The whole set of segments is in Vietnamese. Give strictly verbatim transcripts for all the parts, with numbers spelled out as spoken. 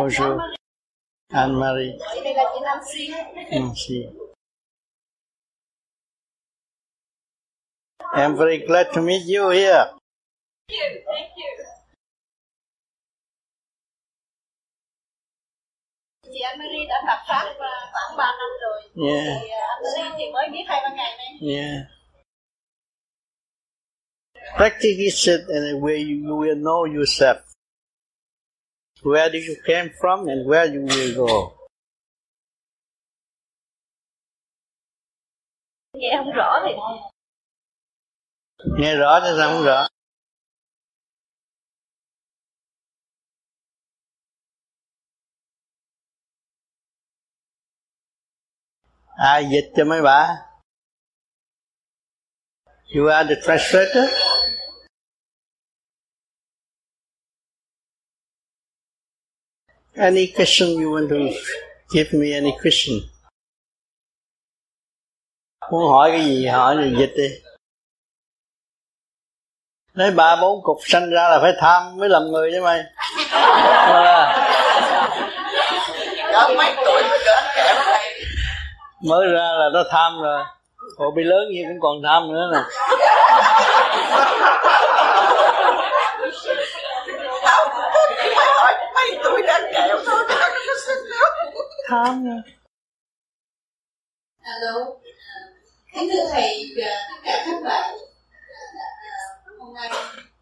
Bonjour. Anne-Marie. Đây là chị Nancy. Nancy. I'm very glad to meet you here. Thank you. Thank you. Chị Anne-Marie đã tập pháp khoảng ba năm rồi. Yeah. Chị Anne-Marie thì mới biết hai ba ngày nay. Yeah. Practice it and where you will know yourself. Where do you came from and where you will go. Nghe không rõ thì nghe rõ chứ sao không rõ. Ai dịch cho mấy bà? You are the translator? Any question you want to give me? Any question? Muốn hỏi cái gì hỏi thì dịch đi. Nói ba bốn cục sanh ra là phải tham mới làm người chứ mày. Có mấy tuổi mới cỡ kẻ này. Mới ra là nó tham rồi. Hồi bị lớn gì cũng còn tham nữa nè. Mấy tuổi đã kẹo thôi. Tham nha. Alo, kính thưa thầy và tất cả các bạn. Hôm nay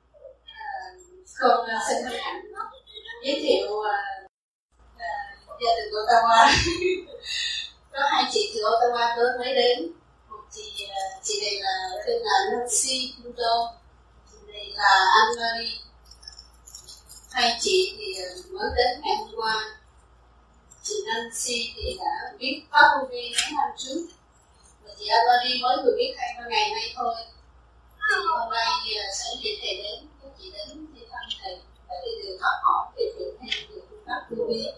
con xin hân hạnh giới thiệu gia đình của Ottawa. Có hai chị từ Ottawa tới mới đến. Một chị chị này là tên là Nancy Pluto, chị này là Anne-Marie. Hai chị thì mới đến ngày hôm qua. Chị Nancy thì đã biết pháp vô vi mấy năm trước, và chị Anne-Marie mới vừa biết hai ba ngày nay thôi. Thì hôm nay sở dĩ thầy đến, các chị đến đi thăm thầy và đi được học hỏi về chuyện thêm về phương pháp vô vi.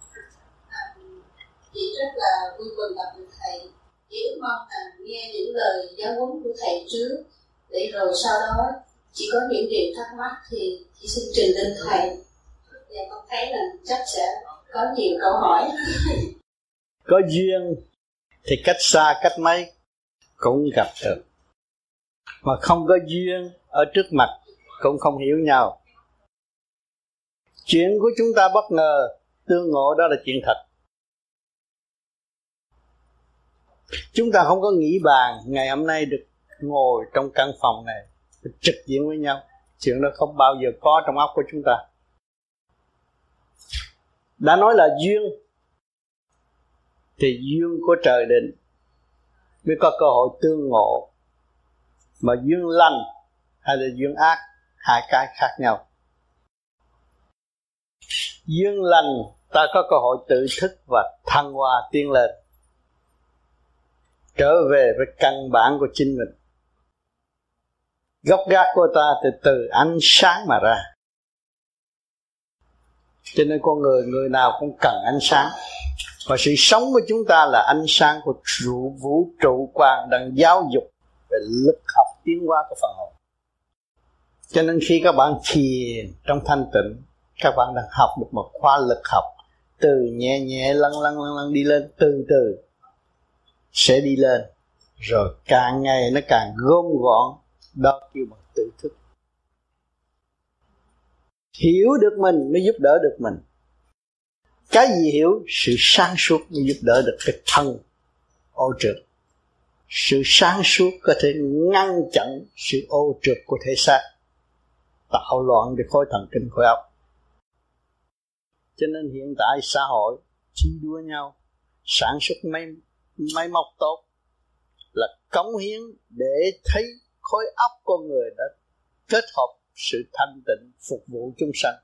Chị rất là vui mừng gặp được thầy. Chị ước mong là nghe những lời giáo huấn của thầy trước, để rồi sau đó chị có những điều thắc mắc thì chị xin trình lên thầy. Và con thấy là chắc sẽ có nhiều câu hỏi. Có duyên thì cách xa cách mấy cũng gặp được, mà không có duyên ở trước mặt cũng không hiểu nhau. Chuyện của chúng ta bất ngờ tương ngộ, đó là chuyện thật. Chúng ta không có nghĩ bàn ngày hôm nay được ngồi trong căn phòng này trực diện với nhau. Chuyện đó không bao giờ có trong óc của chúng ta. Đã nói là duyên thì duyên của trời định mới có cơ hội tương ngộ. Mà duyên lành hay là duyên ác, hai cái khác nhau. Duyên lành ta có cơ hội tự thức và thăng hoa tiến lên, trở về với căn bản của chính mình. Gốc gác của ta từ từ ánh sáng mà ra. Cho nên con người, người nào cũng cần ánh sáng. Và sự sống của chúng ta là ánh sáng của trụ vũ trụ quang đang giáo dục về lực học tiến hóa của phần hồn. Cho nên khi các bạn thiền trong thanh tịnh, các bạn đang học được một khoa lực học, từ nhẹ nhẹ lăn lăn lăn lăn đi lên, từ từ sẽ đi lên, rồi càng ngày nó càng gom gọn. Đó kêu bằng tự thức. Hiểu được mình mới giúp đỡ được mình. Cái gì hiểu? Sự sáng suốt mới giúp đỡ được cái thân ô trượt. Sự sáng suốt có thể ngăn chặn sự ô trượt của thể xác, tạo loạn cái khối thần kinh khối óc. Cho nên hiện tại xã hội chi đua nhau sản xuất máy, máy móc tốt là cống hiến để thấy khối óc con người đã kết hợp sự thanh tịnh phục vụ chúng sanh.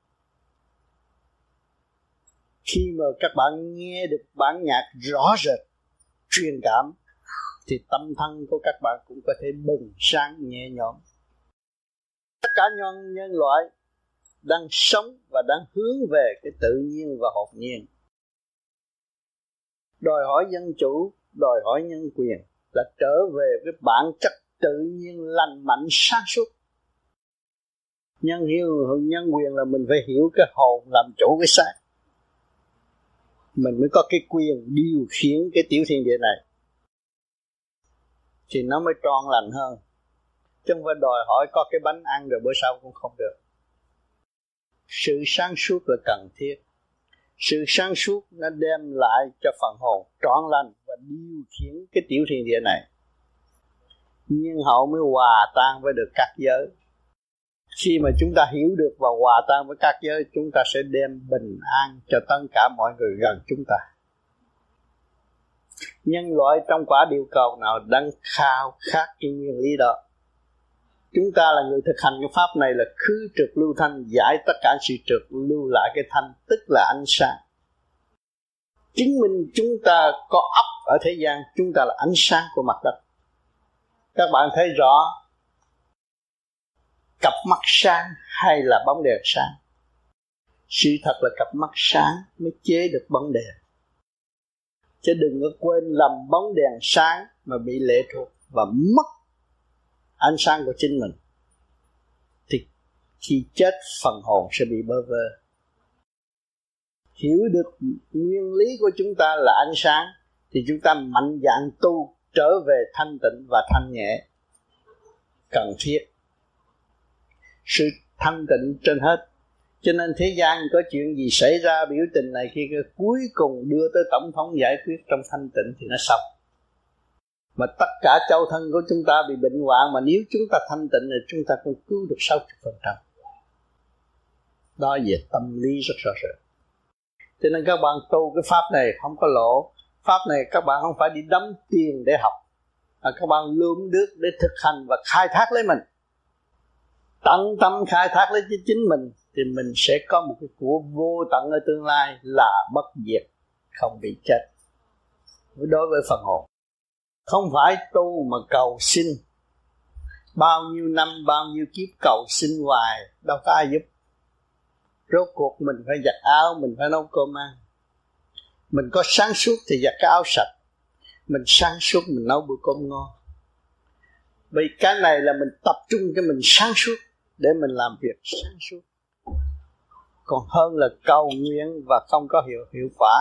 Khi mà các bạn nghe được bản nhạc rõ rệt, truyền cảm, thì tâm thân của các bạn cũng có thể bừng sáng nhẹ nhõm. Tất cả nhân, nhân loại đang sống và đang hướng về cái tự nhiên và hồn nhiên. Đòi hỏi dân chủ, đòi hỏi nhân quyền là trở về với bản chất tự nhiên lành mạnh sáng suốt. Nhân hiếu nhân quyền là mình phải hiểu cái hồn làm chủ cái xác. mình mới có cái quyền điều khiển cái tiểu thiên địa này, thì nó mới tròn lành hơn. Chứ không phải đòi hỏi có cái bánh ăn rồi bữa sau cũng không được. Sự sáng suốt là cần thiết. Sự sáng suốt nó đem lại cho phần hồn trọn lành và điều khiển cái tiểu thiên địa này. Nhưng hậu mới hòa tan với được các giới. Khi mà chúng ta hiểu được và hòa tan với các giới, chúng ta sẽ đem bình an cho tất cả mọi người gần chúng ta. Nhân loại trong quả địa cầu nào đang khao khát cái nguyên lý đó. Chúng ta là người thực hành cái pháp này là khứ trực lưu thanh, giải tất cả sự trực, lưu lại cái thanh, tức là ánh sáng. Chứng minh chúng ta có ấp ở thế gian, chúng ta là ánh sáng của mặt đất. Các bạn thấy rõ cặp mắt sáng hay là bóng đèn sáng? Sự thật là cặp mắt sáng mới chế được bóng đèn. Chứ đừng có quên lầm bóng đèn sáng mà bị lệ thuộc và mất ánh sáng của chính mình. Thì khi chết phần hồn sẽ bị bơ vơ. Hiểu được nguyên lý của chúng ta là ánh sáng thì chúng ta mạnh dạn tu trở về thanh tịnh và thanh nhẹ. Cần thiết. Sự thanh tịnh trên hết. Cho nên thế gian có chuyện gì xảy ra biểu tình này khi cuối cùng đưa tới tổng thống giải quyết trong thanh tịnh thì nó xong. Mà tất cả châu thân của chúng ta bị bệnh hoạn, mà nếu chúng ta thanh tịnh thì chúng ta cũng cứu được sáu mươi phần trăm. Đó về tâm lý rất rõ rệt. Cho nên các bạn tu cái pháp này không có lỗ. Pháp này các bạn không phải đi đóng tiền để học, mà các bạn lượm nước để thực hành và khai thác lấy mình. Tận tâm khai thác lấy chính mình thì mình sẽ có một cái của vô tận ở tương lai là bất diệt, không bị chết. Đối với phần hồn, không phải tu mà cầu xin. Bao nhiêu năm, bao nhiêu kiếp cầu xin hoài, đâu có ai giúp. Rốt cuộc mình phải giặt áo, mình phải nấu cơm ăn. Mình có sáng suốt thì giặt cái áo sạch. Mình sáng suốt mình nấu bữa cơm ngon. Vì cái này là mình tập trung cho mình sáng suốt để mình làm việc sáng suốt. Còn hơn là cầu nguyện và không có hiệu, hiệu quả.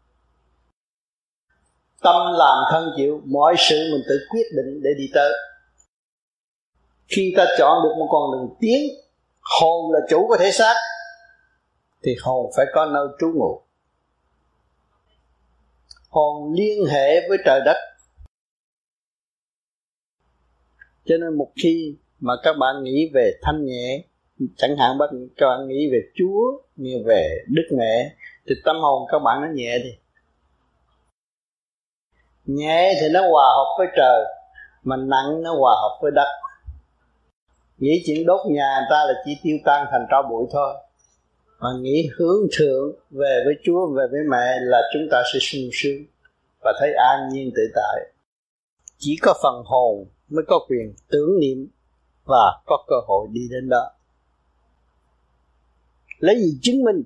Tâm làm thân chịu, mọi sự mình tự quyết định để đi tới. Khi ta chọn được một con đường tiến, hồn là chủ của thể xác, thì hồn phải có nơi trú ngụ. Hồn liên hệ với trời đất. Cho nên một khi mà các bạn nghĩ về thanh nhẹ, chẳng hạn các bạn nghĩ về Chúa, như về Đức Mẹ, thì tâm hồn các bạn nó nhẹ đi. Nhẹ thì nó hòa hợp với trời, mà nặng nó hòa hợp với đất. Nghĩ chuyện đốt nhà người ta là chỉ tiêu tan thành tro bụi thôi. Mà nghĩ hướng thượng về với Chúa, về với mẹ là chúng ta sẽ sung sướng và thấy an nhiên tự tại. Chỉ có phần hồn mới có quyền tưởng niệm và có cơ hội đi đến đó. Lấy gì chứng minh?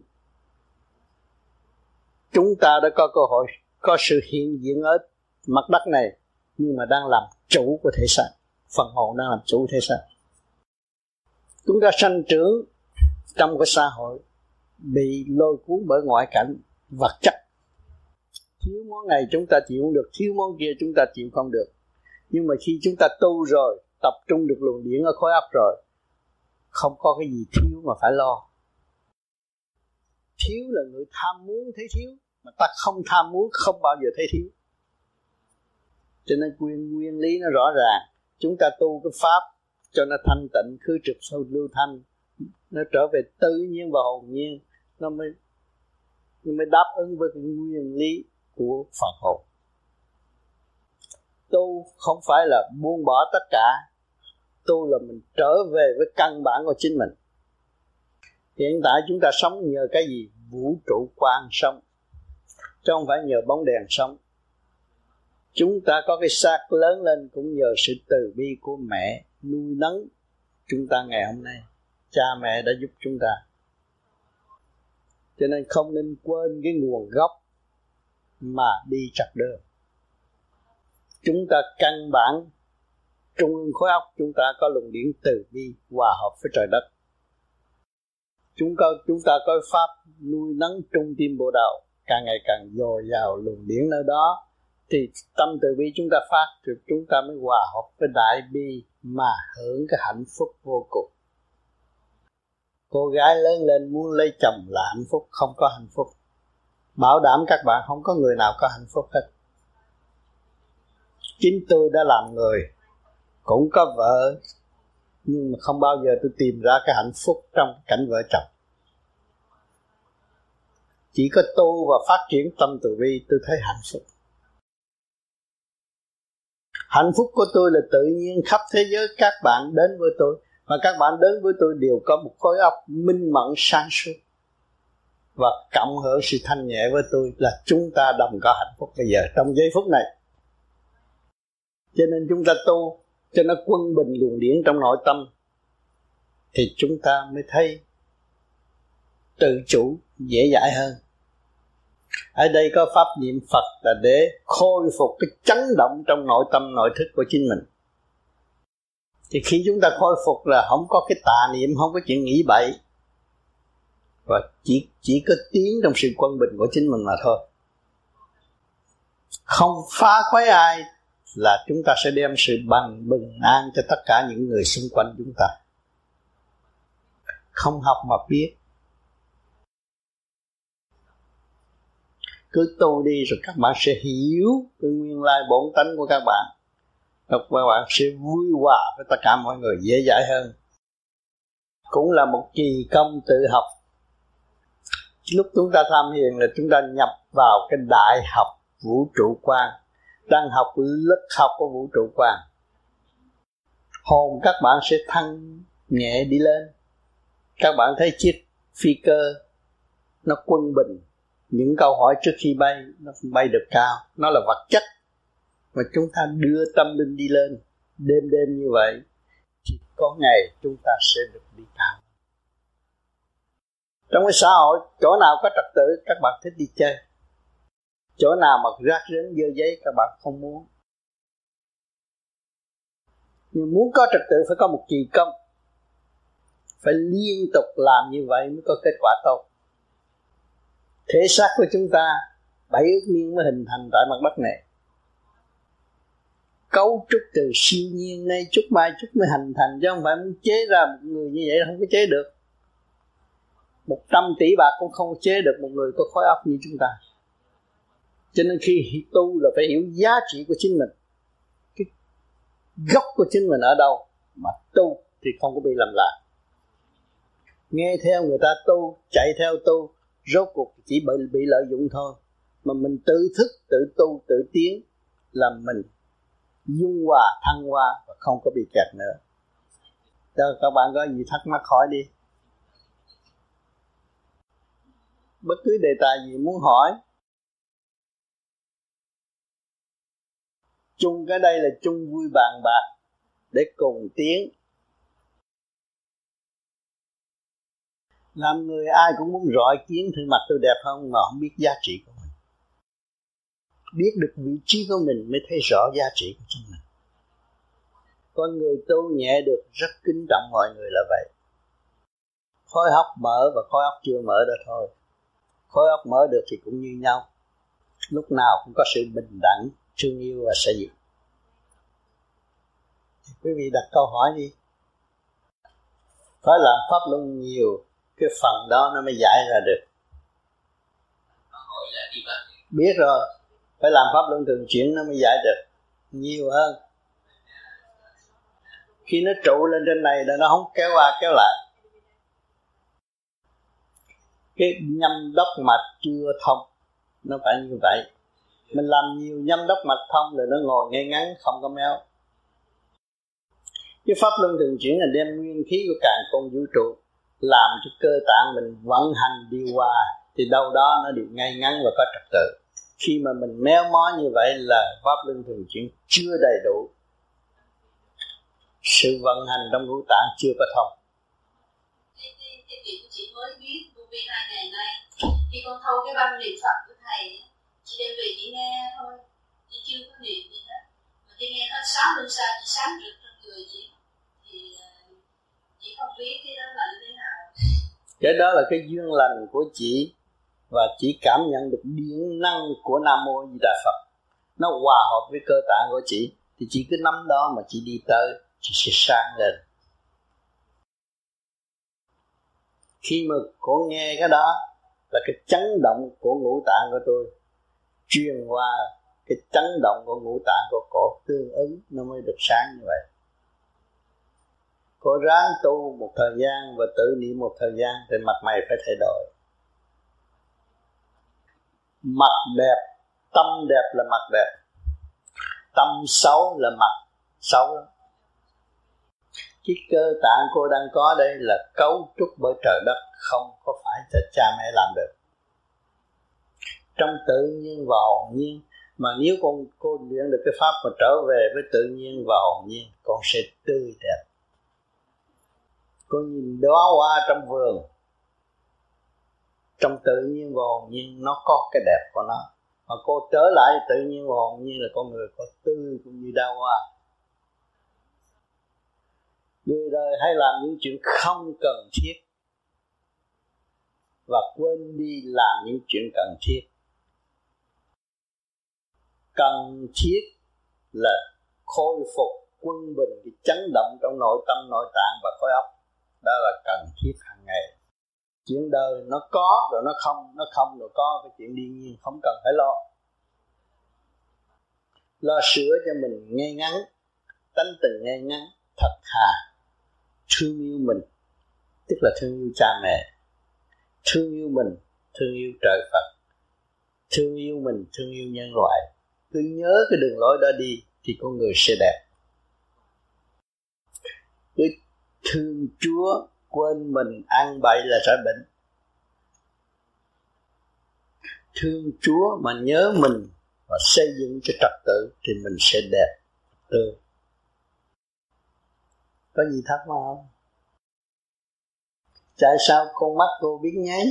Chúng ta đã có cơ hội, có sự hiện diện ở mặt đất này, nhưng mà đang làm chủ của thể xác. Phần hồn đang làm chủ thể xác. Chúng ta sanh trưởng trong cái xã hội bị lôi cuốn bởi ngoại cảnh vật chất. Thiếu món này chúng ta chịu không được, thiếu món kia chúng ta chịu không được. Nhưng mà khi chúng ta tu rồi, tập trung được luồng điển ở khối óc rồi, không có cái gì thiếu mà phải lo. Thiếu là người tham muốn thấy thiếu, mà ta không tham muốn không bao giờ thấy thiếu. Cho nên nguyên, nguyên lý nó rõ ràng. Chúng ta tu cái pháp cho nó thanh tịnh, khứ trực sâu lưu thanh, nó trở về tự nhiên và hồn nhiên, nó mới, nó mới đáp ứng với cái nguyên lý của phần hồn. Tu không phải là buông bỏ tất cả, tu là mình trở về với căn bản của chính mình. Hiện tại chúng ta sống nhờ cái gì? Vũ trụ quang sống, chứ không phải nhờ bóng đèn sống. Chúng ta có cái xác lớn lên cũng nhờ sự từ bi của mẹ nuôi nấng chúng ta ngày hôm nay. Cha mẹ đã giúp chúng ta. Cho nên không nên quên cái nguồn gốc mà đi trật đường. Chúng ta căn bản trung ương khối óc chúng ta có luồng điển từ bi hòa hợp với trời đất. Chúng ta, chúng ta có pháp nuôi nấng trung tim bộ đầu, càng ngày càng dồi dào luồng điển nơi đó, thì tâm từ bi chúng ta phát thì chúng ta mới hòa hợp với đại bi mà hưởng cái hạnh phúc vô cùng. Cô gái lớn lên muốn lấy chồng là hạnh phúc, không có hạnh phúc. Bảo đảm các bạn không có người nào có hạnh phúc hết. Chính tôi đã làm người, cũng có vợ, nhưng mà không bao giờ tôi tìm ra cái hạnh phúc trong cảnh vợ chồng. Chỉ có tu và phát triển tâm từ bi tôi thấy hạnh phúc. Hạnh phúc của tôi là tự nhiên khắp thế giới các bạn đến với tôi, mà các bạn đến với tôi đều có một khối óc minh mẫn sáng suốt và cộng hưởng sự thanh nhẹ với tôi, là chúng ta đồng có hạnh phúc bây giờ trong giây phút này. Cho nên chúng ta tu cho nó quân bình luồng điển trong nội tâm, thì chúng ta mới thấy tự chủ dễ dãi hơn. Ở đây có pháp niệm Phật là để khôi phục cái chấn động trong nội tâm nội thức của chính mình. Thì khi chúng ta khôi phục là không có cái tà niệm, không có chuyện nghĩ bậy, và chỉ, chỉ có tiến trong sự quân bình của chính mình mà thôi. Không phá khoái ai là chúng ta sẽ đem sự bằng bình an cho tất cả những người xung quanh chúng ta. Không học mà biết. Cứ tu đi rồi các bạn sẽ hiểu cái nguyên lai bổn tánh của các bạn. Rồi các bạn sẽ vui hòa với tất cả mọi người, dễ dãi hơn. Cũng là một kỳ công tự học. Lúc chúng ta tham thiền là chúng ta nhập vào cái đại học vũ trụ quan, đang học lớp học của vũ trụ quan. Hồn các bạn sẽ thăng nhẹ đi lên. Các bạn thấy chiếc phi cơ nó quân bình, những câu hỏi trước khi bay nó bay được cao, nó là vật chất, mà chúng ta đưa tâm linh đi lên. Đêm đêm như vậy thì có ngày chúng ta sẽ được đi cao. Trong cái xã hội, chỗ nào có trật tự các bạn thích đi chơi, chỗ nào mà rác rến dơ giấy các bạn không muốn. Nhưng muốn có trật tự phải có một kỳ công, phải liên tục làm như vậy mới có kết quả tốt. Thể xác của chúng ta bảy ước niên mới hình thành tại mặt đất này. Cấu trúc từ siêu nhiên nay chút mai chút mới hình thành, chứ không phải muốn chế ra một người như vậy không có chế được. Một trăm tỷ bạc cũng không chế được một người có khối óc như chúng ta. Cho nên khi tu là phải hiểu giá trị của chính mình, cái gốc của chính mình ở đâu, mà tu thì không có bị lầm lạc. Nghe theo người ta tu, chạy theo tu, rốt cuộc chỉ bị, bị lợi dụng thôi. Mà mình tự thức, tự tu, tự tiến là mình dung hòa, thăng hoa và không có bị kẹt nữa. Đó, các bạn có gì thắc mắc hỏi đi. Bất cứ đề tài gì muốn hỏi. Chung cái đây là chung vui bàn bạc để cùng tiến. Làm người ai cũng muốn rọi kiến thử mặt tôi đẹp không, mà không biết giá trị của mình. Biết được vị trí của mình mới thấy rõ giá trị của chính mình. Con người tu nhẹ được rất kính trọng mọi người là vậy. Khối óc mở và khối óc chưa mở đó thôi. Khối óc mở được thì cũng như nhau. Lúc nào cũng có sự bình đẳng, thương yêu và xây dựng. Quý vị đặt câu hỏi đi. Phải làm pháp luân nhiều, cái phần đó nó mới giải ra được. Biết rồi, phải làm pháp luân thường chuyển nó mới giải được nhiều hơn. Khi nó trụ lên trên này là nó không kéo qua kéo lại. Cái nhâm đốc mạch chưa thông, nó phải như vậy. Mình làm nhiều nhâm đốc mạch thông là nó ngồi ngay ngắn không có méo. Cái pháp luân thường chuyển là đem nguyên khí của càn khôn vũ trụ làm cho cơ tạng mình vận hành điều hòa, thì đâu đó nó đều ngay ngắn và có trật tự. Khi mà mình méo mó như vậy là pháp luân thường chuyển chưa đầy đủ, sự vận hành trong ngũ tạng chưa có thông. Cái chuyện của chị mới biết vì hai ngày nay khi con thâu cái băng niệm Phật của thầy, chị đem về chị nghe thôi, chị chưa có niệm gì hết, mà chị nghe nó sáng hôm sau chị sáng rực trong người chị, thì chị không biết cái đó là như thế nào. Cái đó là cái duyên lành của chị, và chỉ cảm nhận được điện năng của Nam Mô Di Đà Phật, nó hòa hợp với cơ tạng của chị, thì chị cứ nắm đó mà chị đi tới, chị sẽ sáng lên. Khi mà cô nghe cái đó là cái chấn động của ngũ tạng của tôi truyền qua cái chấn động của ngũ tạng của cổ, tương ứng nó mới được sáng như vậy. Cô ráng tu một thời gian và tự niệm một thời gian thì mặt mày phải thay đổi. Mặt đẹp, tâm đẹp là mặt đẹp, tâm xấu là mặt xấu. Cái cơ tạng cô đang có đây là cấu trúc bởi trời đất, không có phải là cha mẹ làm được. Trong tự nhiên và hồn nhiên, mà nếu con cô luyện được cái pháp mà trở về với tự nhiên và hồn nhiên, con sẽ tươi đẹp. Cô nhìn đóa hoa trong vườn, trong tự nhiên và hồn nhiên nó có cái đẹp của nó, mà cô trở lại tự nhiên và hồn nhiên là con người có tươi cũng như đóa hoa. Người đời hay làm những chuyện không cần thiết và quên đi làm những chuyện cần thiết. Cần thiết là khôi phục quân bình cái chấn động trong nội tâm, nội tạng và khối óc. Đó là cần thiết hàng ngày. Chuyện đời nó có rồi nó không, nó không rồi có, cái chuyện đương nhiên không cần phải lo. Lo sửa cho mình ngay ngắn, tánh tình ngay ngắn, thật thà, thương yêu mình, tức là thương yêu cha mẹ, thương yêu mình, thương yêu trời Phật, thương yêu mình, thương yêu nhân loại. Cứ nhớ cái đường lối đó đi thì con người sẽ đẹp. Cứ thương Chúa, quên mình, ăn bậy là sẽ bệnh. Thương Chúa mà nhớ mình và xây dựng cái trật tự thì mình sẽ đẹp tươi. Có gì thắc mắc không? Tại sao con mắt cô biết nháy?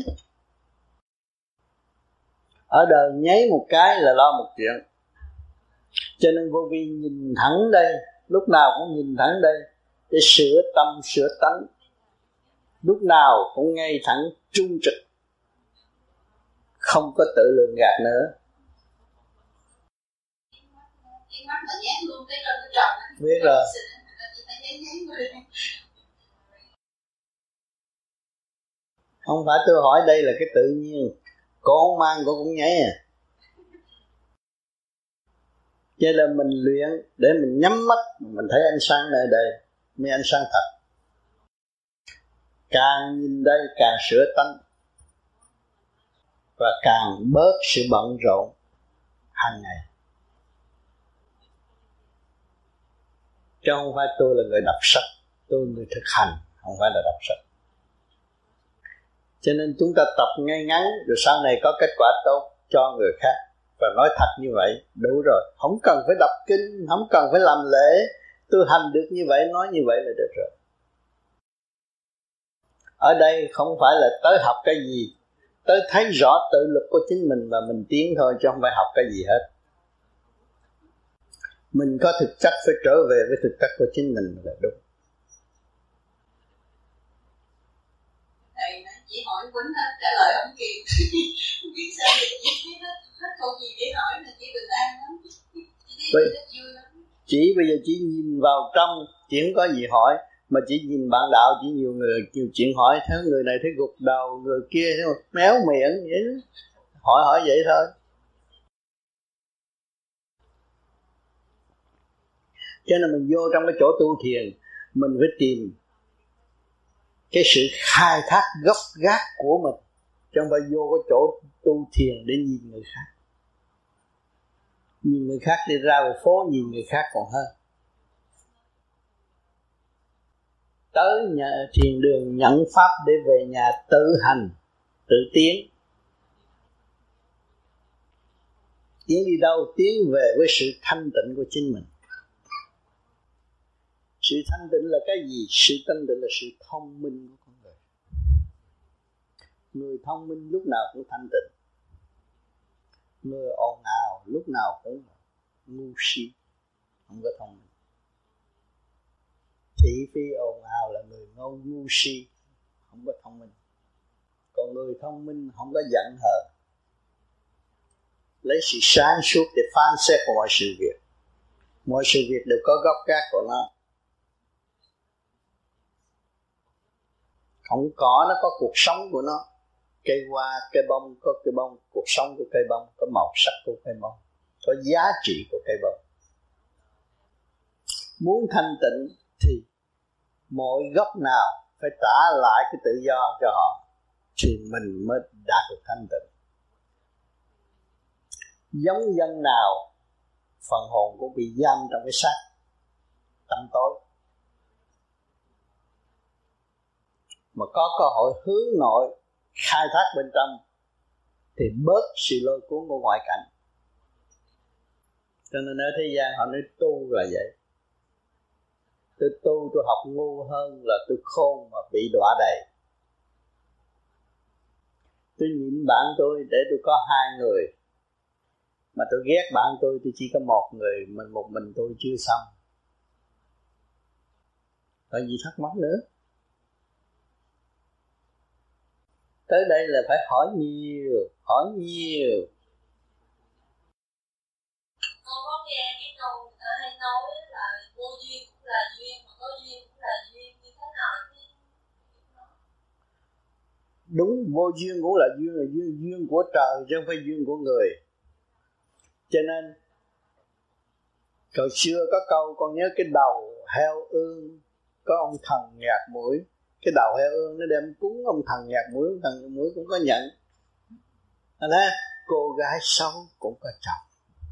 Ở đời nháy một cái là lo một chuyện. Cho nên vô vi nhìn thẳng đây, lúc nào cũng nhìn thẳng đây để sửa tâm, sửa tánh. Lúc nào cũng ngay thẳng trung trực, không có tự lường gạt nữa. Biết rồi. Không phải tôi hỏi đây là cái tự nhiên, cô không mang cô cũng nháy à. Cho nên mình luyện để mình nhắm mắt, mình thấy ánh sáng nơi đây, mới ánh sáng thật. Càng nhìn đây càng sửa tánh và càng bớt sự bận rộn hàng ngày. Chứ không phải tôi là người đọc sách, tôi là người thực hành, không phải là đọc sách. Cho nên chúng ta tập ngay ngắn rồi sau này có kết quả tốt cho người khác. Và nói thật như vậy đủ rồi, không cần phải đọc kinh, không cần phải làm lễ. Tôi hành được như vậy, nói như vậy là được rồi. Ở đây không phải là tới học cái gì, tới thấy rõ tự lực của chính mình và mình tiến thôi, chứ không phải học cái gì hết. Mình có thực chất phải trở về với thực chất của chính mình là đúng. Thầy nói chỉ hỏi Quýnh trả lời không kịp. Không biết sao thì chị thấy hết, hết câu gì để hỏi là chị bình an lắm. Chị thấy rất vui lắm. Chị bây giờ chỉ nhìn vào trong, chị không có gì hỏi. Mà chỉ nhìn bạn đạo, chỉ nhiều người nhiều chuyện hỏi. Thấy người này thấy gục đầu, người kia thấy méo miệng vậy đó. Hỏi hỏi vậy thôi. Cho nên mình vô trong cái chỗ tu thiền, mình phải tìm cái sự khai thác gốc gác của mình, chứ không phải vô cái chỗ tu thiền để nhìn người khác. Nhìn người khác đi ra ngoài phố, nhìn người khác còn hơn. Tới nhà thiền đường nhận pháp để về nhà tự hành, tự tiến. Tiến đi đâu? Tiến về với sự thanh tịnh của chính mình. Sự thanh tịnh là cái gì? Sự thanh tịnh là sự thông minh của con người. Người thông minh lúc nào cũng thanh tịnh. Người ồn ào lúc nào cũng ngu si, không có thông minh. Thị phi ồn ào là người ngu ngu si, không có thông minh. Còn người thông minh, không có giận hờn, lấy sự sáng suốt để phán xét mọi sự việc. Mọi sự việc đều có góc gác của nó. Không có, nó có cuộc sống của nó. Cây hoa, cây bông có cây bông, cuộc sống của cây bông, có màu sắc của cây bông, có giá trị của cây bông. Muốn thanh tịnh thì mọi góc nào phải trả lại cái tự do cho họ, thì mình mới đạt được thanh tịnh. Giống dân nào phần hồn cũng bị giam trong cái xác tâm tối, mà có cơ hội hướng nội khai thác bên trong thì bớt sự lôi cuốn của ngoại cảnh. Cho nên ở thế gian họ nói tu là vậy. Tôi tu tôi học ngu hơn là tôi khôn mà bị đọa đầy. Tôi nhịn bạn tôi để tôi có hai người, mà tôi ghét bạn tôi tôi chỉ có một người, mình một mình tôi chưa xong. Có gì thắc mắc nữa? Tới đây là phải hỏi nhiều, hỏi nhiều. Con có nghe cái câu người ta hay nói là vô duyên cũng là duyên, mà có duyên cũng là duyên, như thế nào thì... Đúng, vô duyên cũng là duyên, là duyên, duyên của trời chứ không phải duyên của người. Cho nên hồi xưa có câu con nhớ, cái đầu heo ương có ông thần nhạt mũi. Cái đầu heo ương nó đem cúng ông thần nhạt mũi, ông thần nhạt mũi cũng có nhận. Anh thấy cô gái xấu cũng có chồng.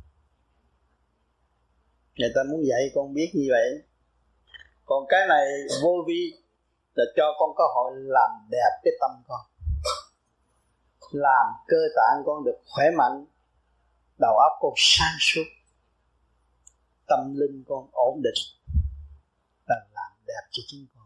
Người ta muốn dạy con biết như vậy. Còn cái này vô vi là cho con có hội làm đẹp cái tâm con, làm cơ tạng con được khỏe mạnh, đầu óc con sáng suốt, tâm linh con ổn định, là làm đẹp cho chính con.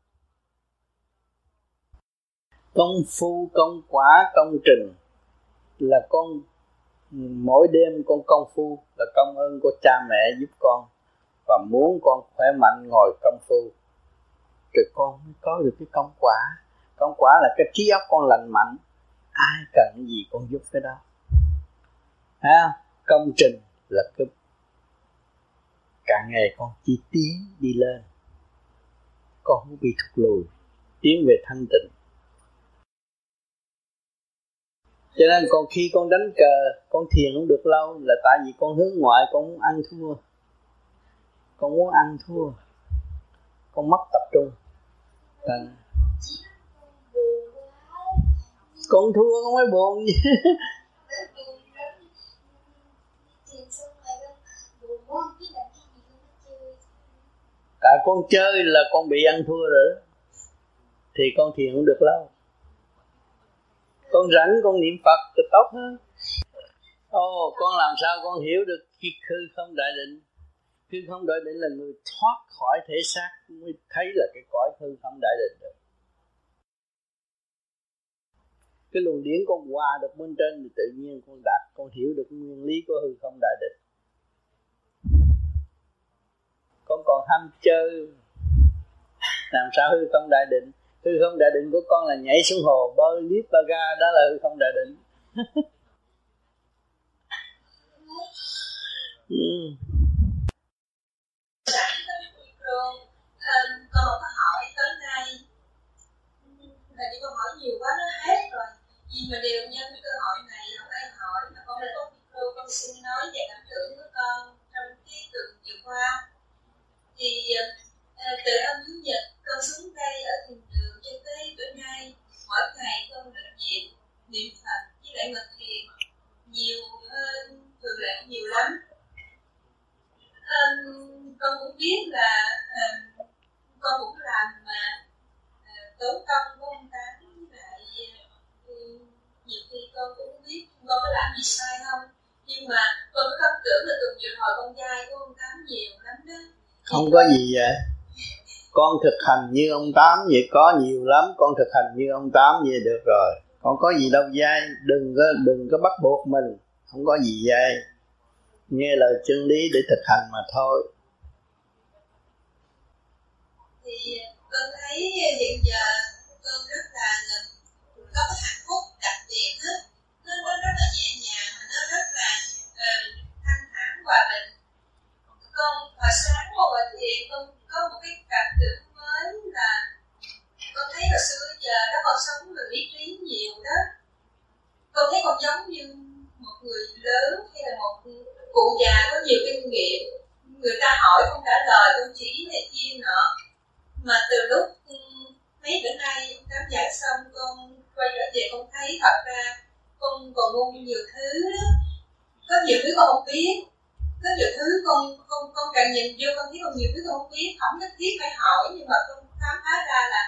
Công phu, công quả, công trình là con mỗi đêm con công phu, là công ơn của cha mẹ giúp con, và muốn con khỏe mạnh ngồi công phu thì con mới có được cái công quả. Công quả là cái trí óc con lành mạnh, ai cần gì con giúp cái đó. Ha? Công trình là cái càng ngày con chỉ tiến đi lên, con không bị thụt lùi, tiến về thanh tịnh. Cho nên còn khi con đánh cờ, con thiền không được lâu là tại vì con hướng ngoại, con muốn ăn thua. Con muốn ăn thua, con mất tập trung. Thành con thua con mới buồn gì. Tại con chơi là con bị ăn thua rồi đó, thì con thiền không được lâu. Con rảnh con niệm Phật thì tốt hơn. Ồ, con làm sao con hiểu được khi khư không đại định? Khư không đại định là người thoát khỏi thể xác mới thấy là cái cõi khư không đại định được. Cái luồng điển con hòa được bên trên thì tự nhiên con đạt, con hiểu được nguyên lý của hư không đại định. Con còn ham chơi, làm sao hư không đại định? Hư không đại định của con là nhảy xuống hồ bơi liếp ba ga, đó là hư không đại định. ừ. Con một câu hỏi tới nay là những câu hỏi nhiều quá nó hết rồi, nhưng mà đều nhân cái cơ hội này không ai hỏi, mà con đã có micro, con xin nói về cảm tưởng của con trong cái tuần vừa qua. Thì uh, từ âm Chủ nhật con xuống đây ở thiền đường cho tới bữa nay, mỗi ngày con được dịp niệm Phật với lại ngồi thiền nhiều hơn thường lệ nhiều lắm. Um, con cũng biết là um, con cũng làm mà uh, tốn công của ông Tám, lại uh, nhiều khi con cũng biết con có làm gì sai không, nhưng mà con có không tưởng là tuần vừa rồi con dai của ông Tám nhiều lắm đó. Không có gì vậy. Con thực hành như ông Tám vậy có nhiều lắm, con thực hành như ông Tám vậy được rồi. Con có gì đâu dai, đừng có đừng có bắt buộc mình, không có gì dai. Nghe lời chân lý để thực hành mà thôi. Thì con thấy hiện giờ con rất là có cái hạnh phúc đặc biệt đó. Nó, nó rất là nhẹ nhàng, nó rất là uh, thanh thản, hòa bình. Con hồi sáng ngồi vào thiền, con có một cái cảm tưởng mới là con thấy hồi xưa giờ đó con sống về lý trí nhiều đó. Con thấy con giống như một người lớn hay là một cụ già có nhiều kinh nghiệm. Người ta hỏi con trả lời, con chỉ này kia nọ. Mà từ lúc mấy bữa nay khám giải xong, con quay trở về con thấy thật ra con còn ngu nhiều thứ đó. Có nhiều thứ con không biết. Có nhiều thứ con con con càng nhìn vô con thấy còn nhiều thứ con không biết, không nhất thiết phải hỏi, nhưng mà con khám phá ra là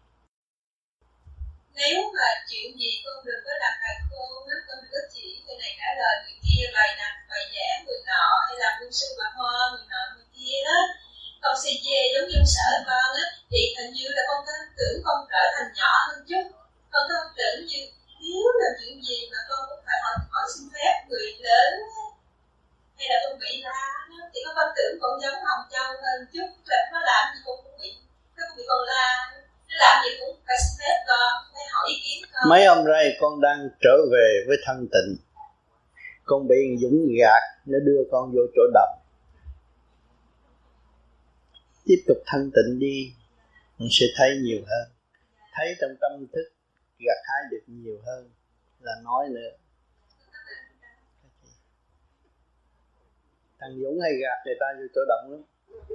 nếu mà chuyện gì con đừng có làm bài cô, nếu con đừng có chỉ người này trả lời người kia, bài nặng bài giảng người nọ, hay làm quân sư bà hoa người nọ người kia đó, con xê dê giống như sợ con á, thì hình như là con có tưởng con trở thành nhỏ hơn chút. Con có tưởng như nếu làm chuyện gì mà con cũng phải hỏi, hỏi xin phép người lớn á, hay là con bị la đó, thì có con tưởng con giống Hồng Châu hơn chút, là nó làm gì con cũng bị, nó cũng bị con la, nó làm gì cũng phải xin phép con, phải hỏi ý kiến con. Mấy hôm nay con đang trở về với thân tịnh, con bị Dũng gạt, nó đưa con vô chỗ đập. Tiếp tục thanh tịnh đi, mình sẽ thấy nhiều hơn, thấy trong tâm thức gặt hái được nhiều hơn là nói nữa. Thằng Dũng hay gạt người ta vô chỗ động lắm.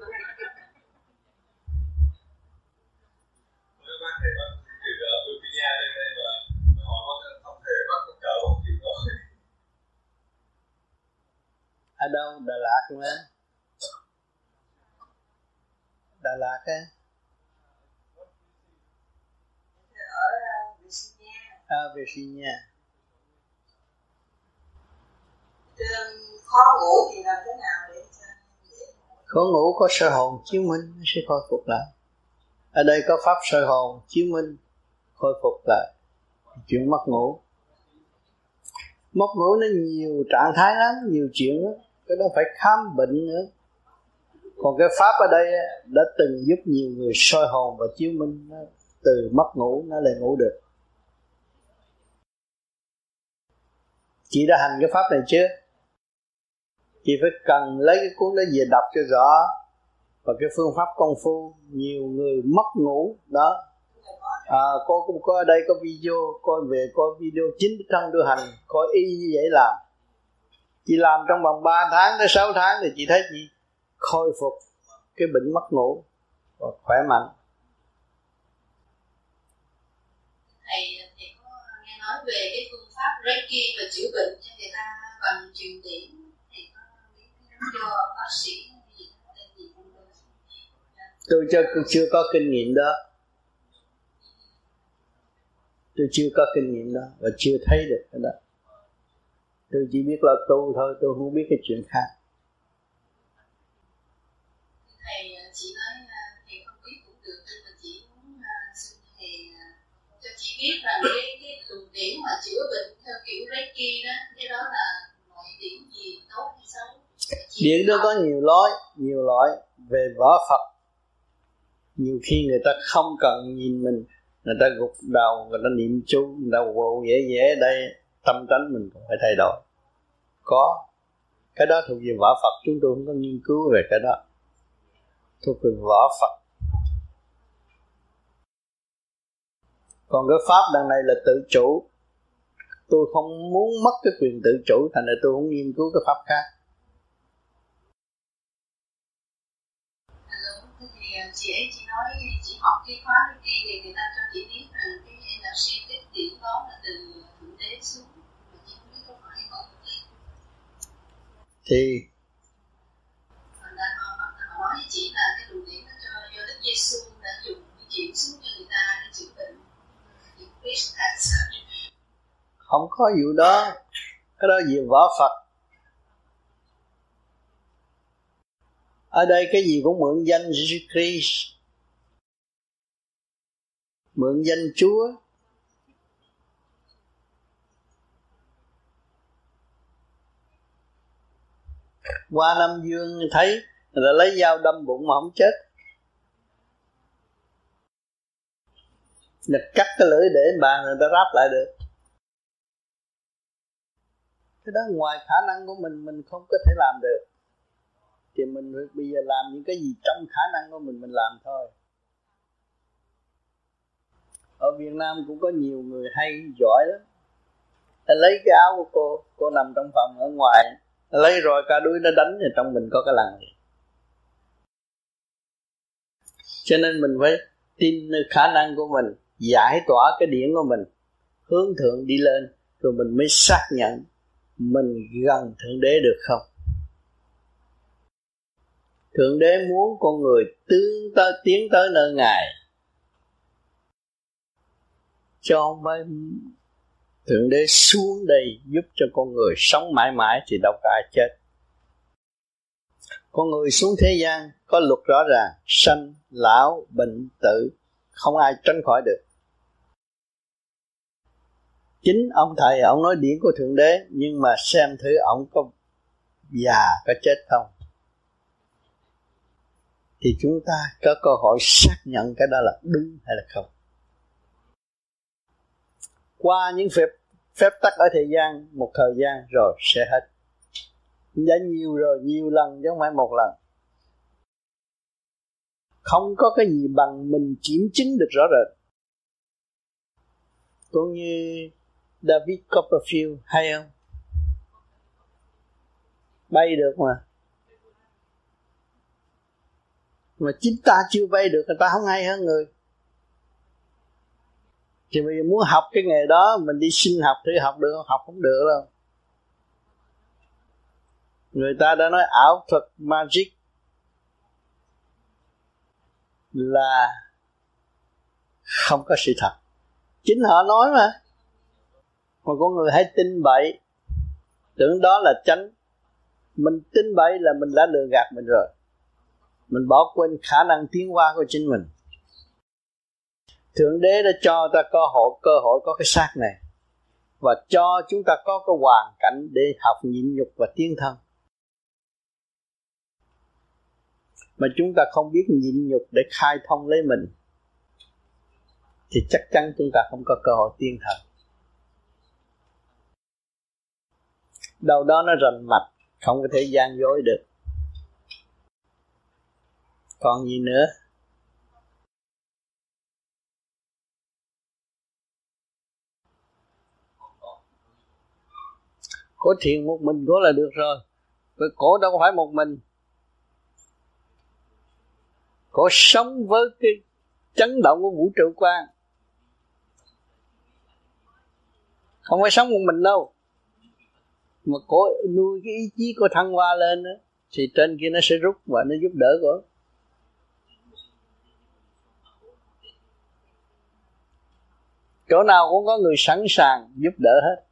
Ở đâu? Đà Lạt luôn á. Đà Lạt á. Ở Virginia. À, Virginia. Khó ngủ thì làm thế nào để cho khó ngủ có soi hồn chiếu minh nó sẽ khôi phục lại. Ở đây có pháp soi hồn chiếu minh khôi phục lại chuyện mất ngủ. Mất ngủ nó nhiều trạng thái lắm, nhiều chuyện lắm, cái đó phải khám bệnh nữa. Còn cái pháp ở đây đã từng giúp nhiều người soi hồn và chiếu minh, nó từ mất ngủ nó lại ngủ được. Chị đã hành cái pháp này chưa? Chị phải cần lấy cái cuốn đó về đọc cho rõ. Và cái phương pháp công phu nhiều người mất ngủ đó. À, cô cũng có ở đây có video, coi về coi video chính trong đưa hành, coi y như vậy làm. Chị làm trong vòng ba tháng tới sáu tháng thì chị thấy chị khôi phục cái bệnh mất ngủ và khỏe mạnh. Thầy thì có nghe nói về cái phương pháp Reiki và chữa bệnh cho người ta bằng truyền điển, thì có biết do bác sĩ gì tên gì không? Tôi chưa, chưa có kinh nghiệm đó. Tôi chưa có kinh nghiệm đó và chưa thấy được cái đó. Tôi chỉ biết là tu thôi, tôi không biết cái chuyện khác. Thầy chỉ nói thầy không biết cũng được, nhưng mà chỉ muốn xin thầy cho chị biết là cái cái luồng điển mà chữa bệnh theo kiểu Reiki đó, cái đó là loại điển gì tốt hay xấu? Điển đó có nhiều loại, nhiều loại về võ Phật. Nhiều khi người ta không cần nhìn mình, người ta gục đầu, người ta niệm chú, người ta quộ dễ dễ đây, tâm tánh mình cũng phải thay đổi. Có. Cái đó thuộc về võ Phật, chúng tôi không có nghiên cứu về cái đó. Thuộc về võ Phật. Còn cái pháp đằng này là tự chủ. Tôi không muốn mất cái quyền tự chủ, thành ra tôi không nghiên cứu cái pháp khác. Thì chị ấy chỉ nói chị học cái khóa kia thì người ta cho chị biết rằng cái energy cái điểm đó là từ thượng đế xuống, mà chị không biết có phải không. Thì Thành ra họ, họ nói với chị là cái luồng điển nó cho do Đức Giêsu đã dùng cái chuyển xuống cho người ta để chữa bệnh. Chị không biết tại sao. không có vụ đó. Cái đó về võ Phật. Ở đây cái gì cũng mượn danh Jesus Christ, mượn danh Chúa. Qua Nam Dương thấy người ta lấy dao đâm bụng mà không chết. Là cắt cái lưỡi để bà người ta ráp lại được. Cái đó ngoài khả năng của mình, mình không có thể làm được. Thì mình bây giờ làm những cái gì trong khả năng của mình, mình làm thôi. Ở Việt Nam cũng có nhiều người hay giỏi lắm. Ta lấy cái áo của cô, cô nằm trong phòng ở ngoài, lấy rồi cả đuôi nó đánh thì trong mình có cái lằn gì. Cho nên mình phải tin khả năng của mình, giải tỏa cái điển của mình, hướng thượng đi lên, rồi mình mới xác nhận mình gần Thượng Đế được không. Thượng Đế muốn con người tiến tới, tiến tới nơi Ngài, cho không phải Thượng Đế xuống đây giúp cho con người sống mãi mãi thì đâu có ai chết. Con người xuống thế gian có luật rõ ràng, sanh, lão, bệnh, tử, không ai tránh khỏi được. Chính ông thầy, ông nói điển của Thượng Đế, nhưng mà xem thử ông có già, có chết không. Thì chúng ta có cơ hội xác nhận cái đó là đúng hay là không. Qua những phép, phép tắc ở thời gian, một thời gian rồi sẽ hết. Đã nhiều rồi, nhiều lần chứ không phải một lần. Không có cái gì bằng mình kiểm chứng được rõ rệt. Cũng như David Copperfield hay không? Bay được mà. Mà chính ta chưa bay được, người ta không hay hơn người. Thì bây giờ muốn học cái nghề đó, mình đi xin học thử học được không? Học không được đâu. Người ta đã nói ảo thuật magic là không có sự thật. Chính họ nói mà. Mà con người hãy tin bậy, tưởng đó là chánh. Mình tin bậy là mình đã lừa gạt mình rồi. Mình bỏ quên khả năng tiến hóa của chính mình. Thượng Đế đã cho ta cơ hội, cơ hội có cái xác này, và cho chúng ta có cái hoàn cảnh để học nhịn nhục và tiến thân. Mà chúng ta không biết nhịn nhục để khai thông lấy mình, thì chắc chắn chúng ta không có cơ hội tiến thân. Đâu đó nó rành mạch, không có thể gian dối được. Còn gì nữa? Có thiền một mình có là được rồi. Vì cổ đâu có phải một mình. Cổ sống với cái chấn động của vũ trụ quan. Không phải sống một mình đâu. Mà cổ nuôi cái ý chí của thăng hoa lên đó, thì trên kia nó sẽ rút và nó giúp đỡ cổ. Chỗ nào cũng có người sẵn sàng giúp đỡ hết.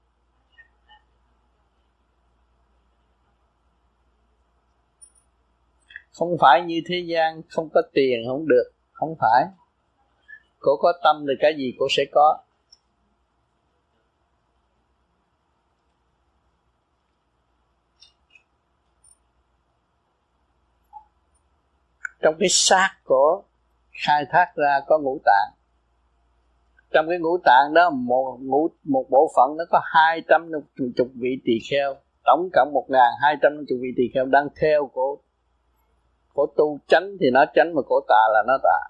Không phải như thế gian không có tiền không được. Không phải. Cổ có tâm thì cái gì cổ sẽ có. Trong cái xác cổ khai thác ra có ngũ tạng. Trong cái ngũ tạng đó một, ngũ, một bộ phận nó có hai trăm năm mươi vị tỳ kheo. Tổng cộng một nghìn hai trăm năm mươi vị tỳ kheo đang theo cổ. Cổ tu chánh thì nó chánh, mà cổ tà là nó tà.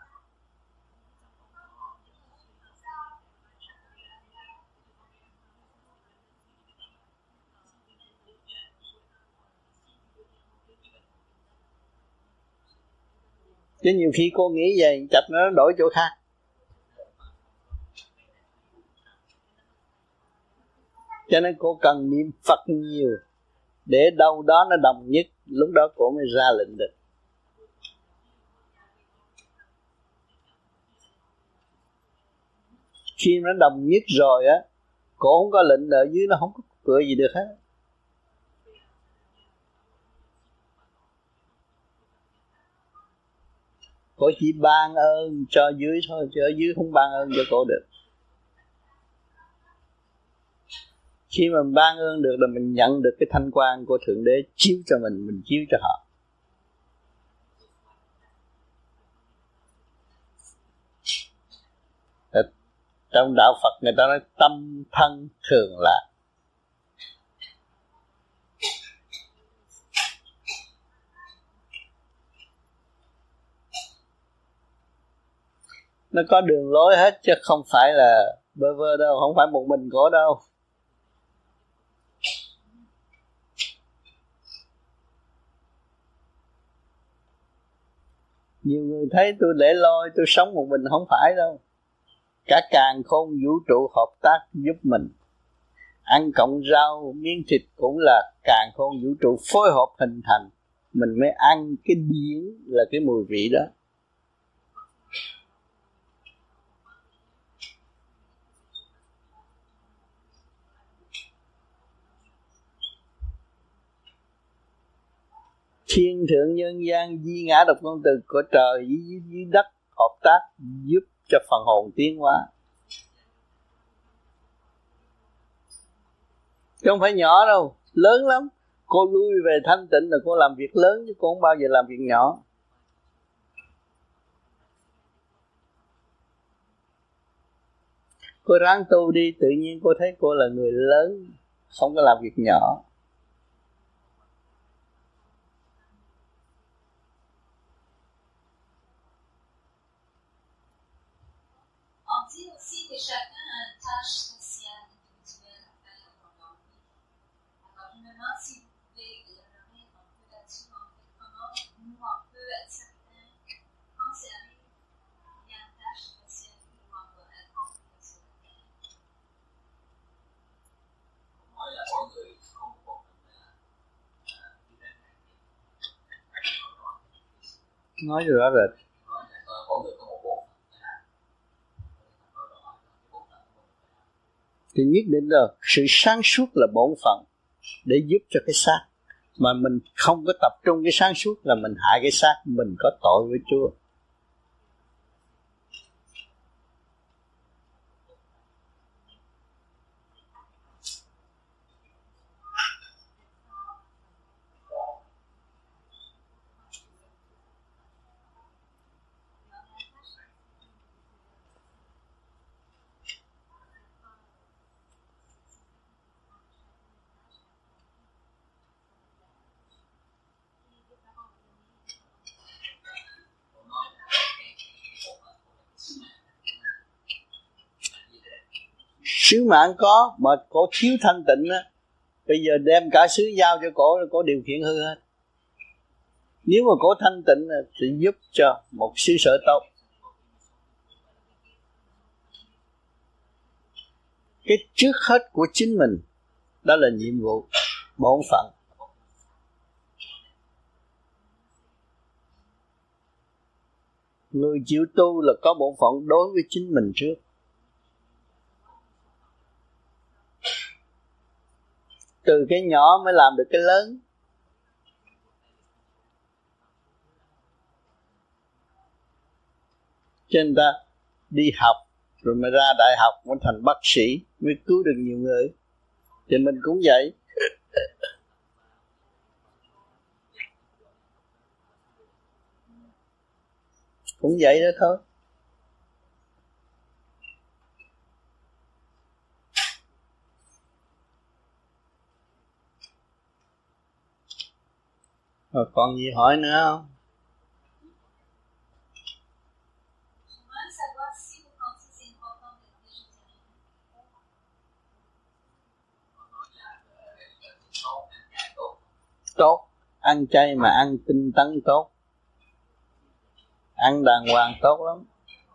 Chứ nhiều khi cô nghĩ vậy chặt nó đổi chỗ khác. Cho nên cô cần niệm Phật nhiều, để đâu đó nó đồng nhất, lúc đó cô mới ra lệnh được. Khi nó đồng nhất rồi á, cô không có lệnh ở dưới, nó không có cửa gì được hết. Cô chỉ ban ơn cho dưới thôi, chứ ở dưới không ban ơn cho cô được. Khi mà mình ban ơn được là mình nhận được cái thanh quan của Thượng Đế chiếu cho mình, mình chiếu cho họ. Trong đạo Phật người ta nói tâm thân thường lạc. Nó có đường lối hết chứ không phải là bơ vơ đâu, không phải một mình cổ đâu. Nhiều người thấy tôi để lôi, tôi sống một mình, không phải đâu. Cả càn khôn vũ trụ hợp tác giúp mình. Ăn cộng rau, miếng thịt cũng là càn khôn vũ trụ phối hợp hình thành. Mình mới ăn cái điển là cái mùi vị đó. Thiên thượng nhân gian di ngã độc ngôn từ của trời dưới, dưới đất hợp tác giúp cho phần hồn tiến hóa. Chứ không phải nhỏ đâu, lớn lắm. Cô lui về thanh tịnh là cô làm việc lớn chứ cô không bao giờ làm việc nhỏ. Cô ráng tu đi, tự nhiên cô thấy cô là người lớn, không có làm việc nhỏ. On dit aussi que chacun a une tâche spéciale individuelle à faire dans leur vie. Alors, je me demande si vous pouvez élaborer un peu là-dessus, en fait, comment nous, on peut être certains, quand c'est arrivé, il y a une tâche spéciale qui doit être remplie sur la terre. Nói là mỗi người có một bộ phận là Nói rõ rệt. nói là mỗi người có một bộ phận. Thì nhất định là sự sáng suốt là bổn phận để giúp cho cái xác. Mà mình không có tập trung cái sáng suốt là mình hại cái xác, mình có tội với Chúa. Sứ mạng có, mà cổ thiếu thanh tịnh á, bây giờ đem cả sứ giao cho cổ, cổ điều khiển hư hết. Nếu mà cổ thanh tịnh thì giúp cho một xứ sở tốt. Cái trước hết của chính mình, đó là nhiệm vụ, bổn phận. Người chịu tu là có bổn phận đối với chính mình trước. Từ cái nhỏ mới làm được cái lớn. Cho nên ta đi học rồi mới ra đại học mới thành bác sĩ, mới cứu được nhiều người. Thì mình cũng vậy. Cũng vậy đó thôi. Rồi còn gì hỏi nữa không? Tốt, ăn chay mà ăn tinh tấn tốt. Ăn đàng hoàng tốt lắm.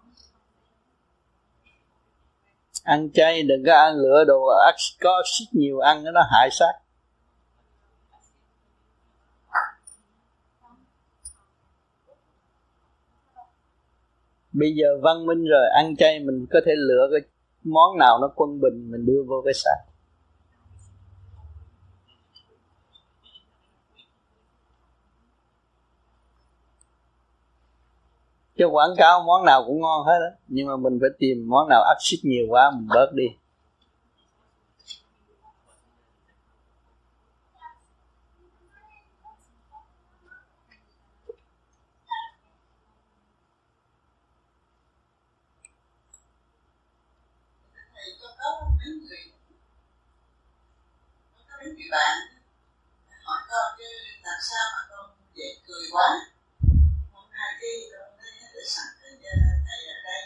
Ăn chay đừng có ăn lựa đồ có xích nhiều, ăn nó hại xác. Bây giờ văn minh rồi, ăn chay mình có thể lựa cái món nào nó quân bình mình đưa vô cái xác. Chứ quảng cáo món nào cũng ngon hết á, nhưng mà mình phải tìm món nào axit nhiều quá mình bớt đi. người bạn hỏi con chứ làm sao mà con dễ cười quá. Hôm nay cái con thấy để sẵn cái thầy ở đây,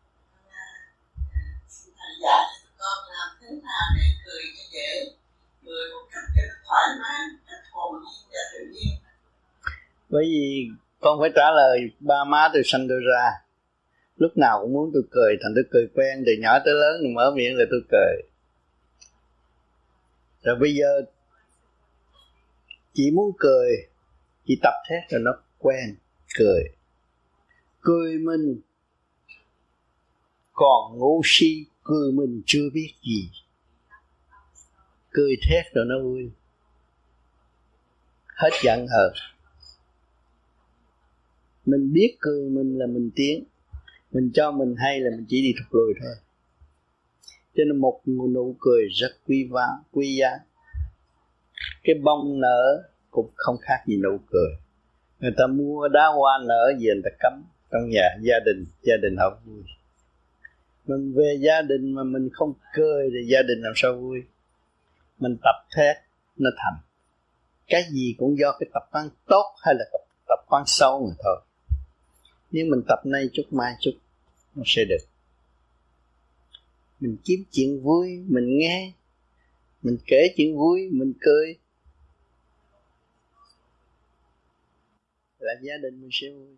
xin thầy dạy cho con làm thế nào để cười cho dễ, cười một cách cho thoải mái, cách hồn nhiên và tự nhiên. Bởi vì con phải trả lời ba má tôi sanh tôi ra, lúc nào cũng muốn tôi cười, thành tôi cười quen, từ nhỏ tới lớn mở miệng là tôi cười. Rồi bây giờ chỉ muốn cười, chỉ tập thét rồi nó quen cười. Cười mình còn ngu si, cười mình chưa biết gì, cười thét rồi nó vui, hết giận hờn. Mình biết cười mình là mình tiến, mình cho mình hay là mình chỉ đi thụt lùi thôi. Cho nên một nụ cười rất quý giá, quý giá. Cái bông nở cũng không khác gì nụ cười. Người ta mua đá hoa nở về người ta cắm trong nhà gia đình, gia đình họ vui. Mình về gia đình mà mình không cười thì gia đình làm sao vui. Mình tập thét nó thành. Cái gì cũng do cái tập quán tốt hay là tập, tập quán xấu mà thôi. Nếu mình tập nay chút mai chút nó sẽ được. Mình kiếm chuyện vui mình nghe, mình kể chuyện vui mình cười, là gia đình mình sẽ vui.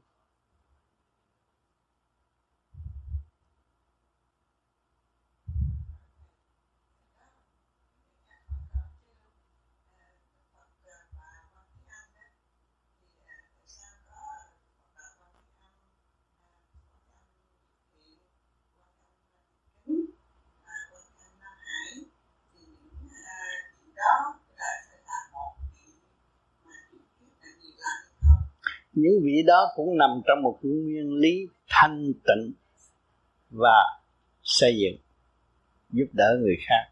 Những vị đó cũng nằm trong một nguyên lý thanh tịnh và xây dựng, giúp đỡ người khác.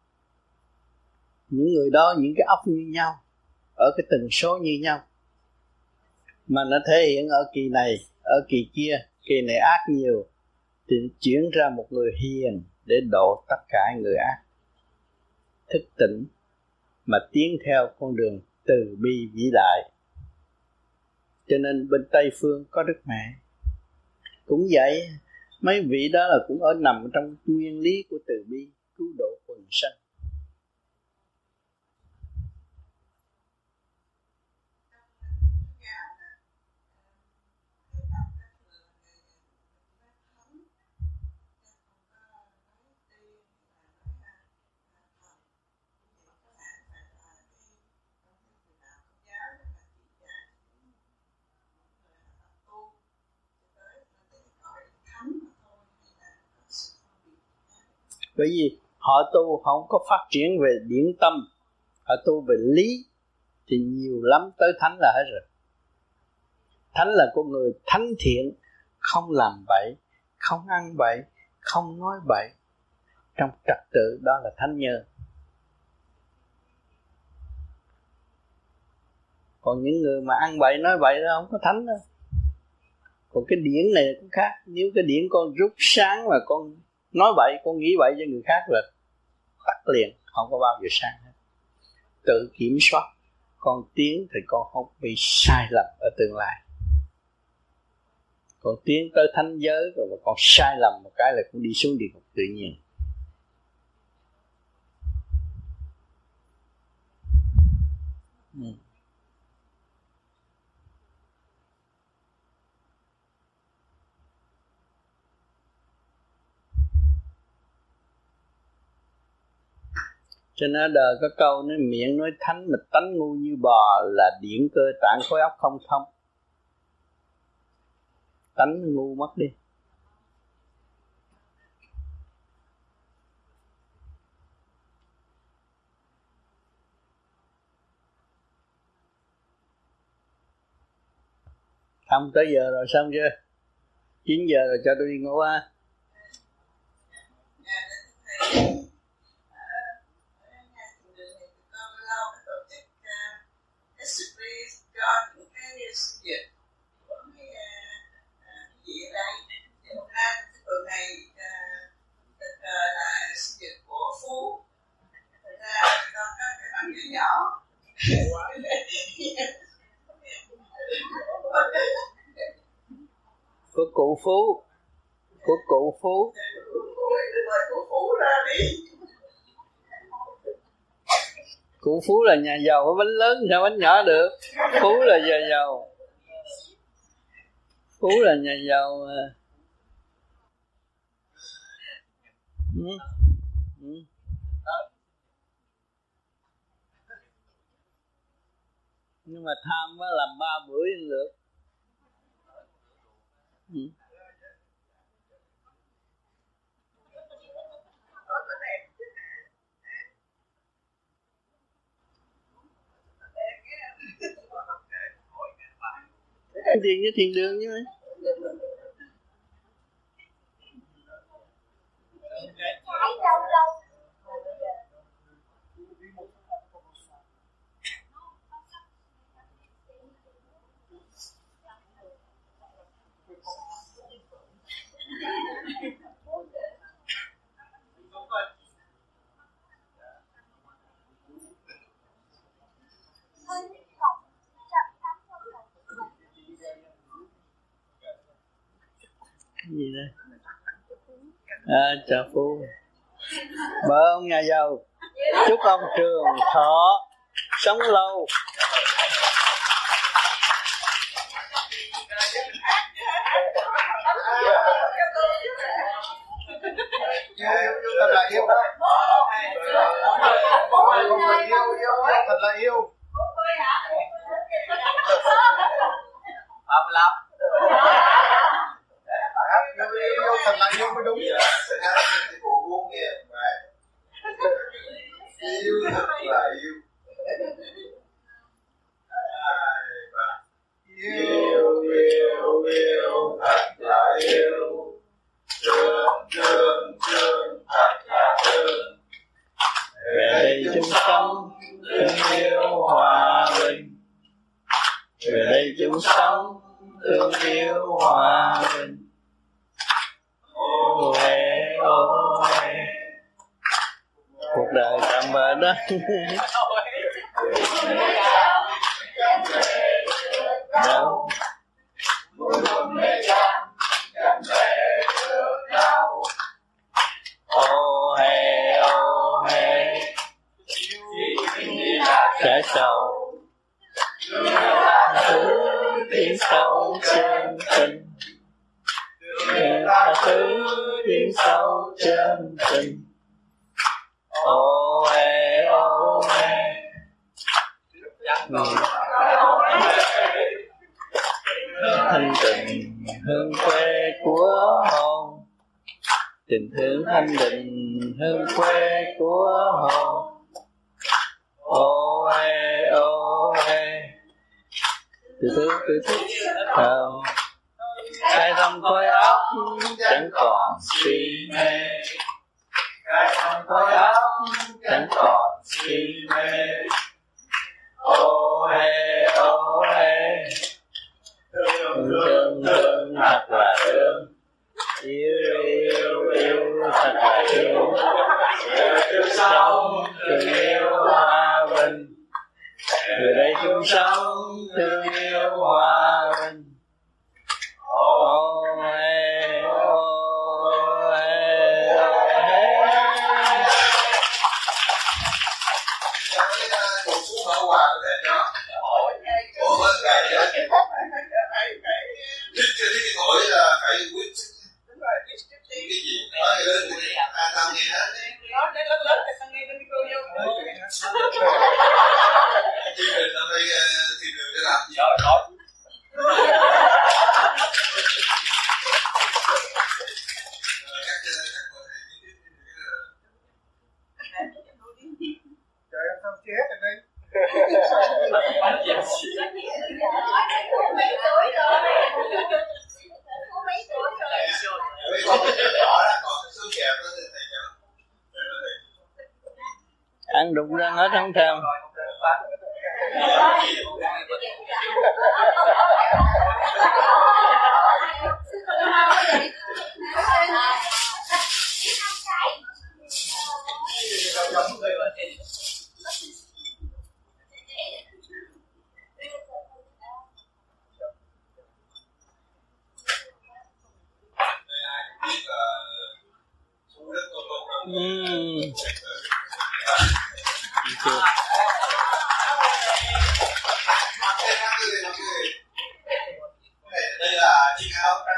Những người đó những cái óc như nhau, ở cái tần số như nhau, mà nó thể hiện ở kỳ này, ở kỳ kia, kỳ này ác nhiều thì chuyển ra một người hiền để độ tất cả người ác, thức tỉnh mà tiến theo con đường từ bi vĩ đại. Cho nên bên Tây Phương có Đức Mẹ cũng vậy, mấy vị đó là cũng ở nằm trong nguyên lý của từ bi cứu độ quần sanh. Bởi vì họ tu họ không có phát triển về điển tâm, họ tu về lý thì nhiều lắm tới thánh là hết rồi. Thánh là con người thánh thiện, không làm bậy, không ăn bậy, không nói bậy, trong trật tự, đó là thánh nhân. Còn những người mà ăn bậy nói bậy đó không có thánh đâu. Còn cái điển này cũng khác. Nếu cái điển con rút sáng mà con nói bậy, con nghĩ bậy cho người khác là tắt liền, không có bao giờ sáng hết. Tự kiểm soát, con tiến thì con không bị sai lầm ở tương lai. Còn tiến tới thánh giới rồi mà con sai lầm một cái là cũng đi xuống địa ngục tự nhiên. Ừ. Cho nên đời có câu nói miệng nói thánh mà tánh ngu như bò, là điển cơ tạng khối óc không thông. Tánh ngu mất đi. Không, tới giờ rồi xong chưa? chín giờ rồi cho tôi đi ngủ ha. Nhỏ của cụ Phú, của cụ Phú. Cụ Phú là nhà giàu, có bánh lớn sao bánh nhỏ được. Phú là nhà giàu, Phú là nhà giàu mà. Ừ. Ừ. Nhưng mà tham á làm ba bữa được. Ừ. Tiền với thiền đường chứ mấy. Gì đây? À, chào Phú. Bờ ông nhà giàu, chúc ông trường thọ sống lâu. Thật là yêu đó. Yêu yêu thật là yêu. ba mươi lăm. Yêu yêu thật là yêu mới đúng. Yêu thật là yêu. Yêu yêu yêu thật là yêu. Thương thương thương thật là thương. Về đây chung sống thương yêu hòa bình. Về đây chung sống thương yêu hòa bình. Ô hê ô hê. Cuộc đời tạm bỡ đó. Đâu ô hê ô hê. Trái sầu thứ tiếng sâu chân tình. Thứ tiếng sâu chân tình. Ô hê ô hê. Thanh tịnh hương quê của hồn. Tình thương thanh định hương quê của hồn. Ô hê ô hê. Từ thứ từ thứ thơm. Cái tâm khối óc chẳng còn si mê. Cái tâm khối óc chẳng còn si mê. Ô hê ô hê. Thương thương thương thật là thương. Yêu yêu yêu thật là yêu. Yêu sống thương yêu hòa bình. Từ đây chung sống thương yêu hòa bình. Ô hê ô hê ô hê. Cuộc xuống mở quà có thể đó. Ủa bên này á. Thích cho cái thổi là phải quyết. Cái gì? Nói lên thì à tao nghe hết. Nói đến lớn lớn thì tao nghe đến cô vô. Chứ mình tao phải thì đường để làm gì? Rồi nói. Trời em sao chết rồi đây? Mấy tuổi rồi. Mấy tuổi rồi. Mấy con nhỏ đó còn cái số kẹp đó thì thầy cho. Ăn đụng răng hết không thèm. Uhm. Đây là chiếc áo